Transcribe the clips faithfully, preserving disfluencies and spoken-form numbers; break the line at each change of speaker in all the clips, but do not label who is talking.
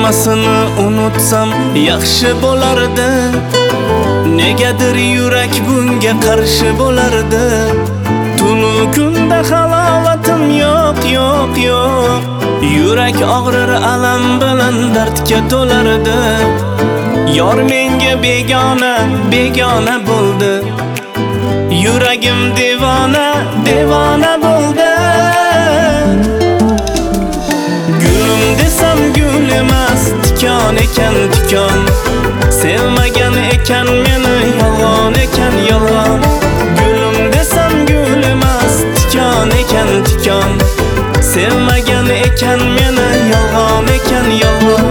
hammasini unutsam yaxshi bo'lardi. Negadir yurak bunga qarshi bo'lardi. Tunu kunda halovatim yo'q, yo'q, yo'q. Yurak og'rir alam bilan dardga to'lardi. Yor menga begona, begona bo'ldi. Yuragim devona, devona bo'ldi. Gulim desam gul emas, tikon ekan tikon. Sevmagan ekan meni, yolg'on ekan yolg'on. Gulim desam gul emas, tikon ekan tikon. Sevmagan ekan meni, yolg'on ekan yolg'on.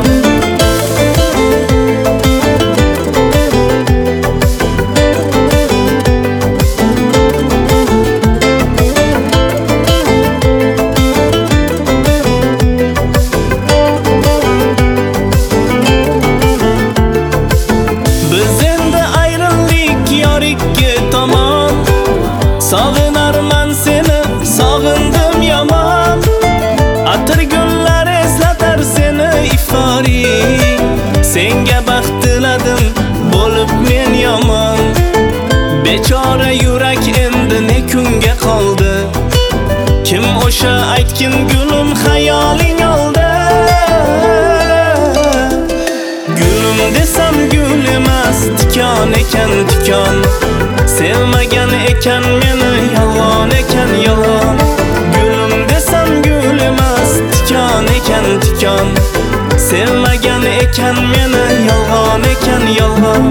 Sog'inarman seni, sog'indim yomon. Atir gullar eslatar seni iforing. Senga baxt tiladim, bo'lib men yomon. Bechora yurak endi ne kunga qoldi. Kim o'sha aytgin gulim xayoling oldi. Gulim desam gul emas, tikon ekan tikon. Sevmagan ekan meni, yolg'on ekan yolg'on. Gulim desam gul emas, tikon ekan tikon. Sevmagan ekan meni, yolg'on ekan yolg'on.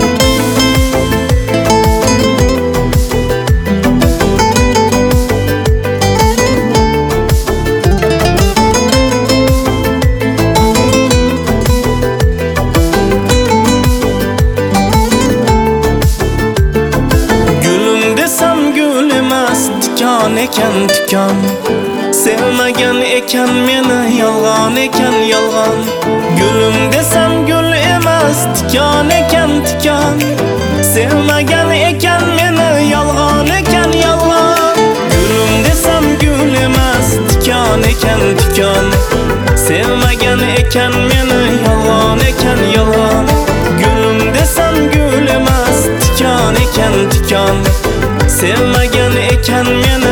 Tikon ekan tikon. Sevmagan ekan meni, yolg'on ekan yolg'on. Gulim desam gul emas, tikon ekan tikon. Sevmagan ekan meni, yolg'on ekan yolg'on. Gulim desam gul emas, tikon ekan tikon. Sevmagan ekan meni, yolg'on ekan yolg'on. Gulim desam gul emas, tikon ekan tikon. Sevmagan ekan meni,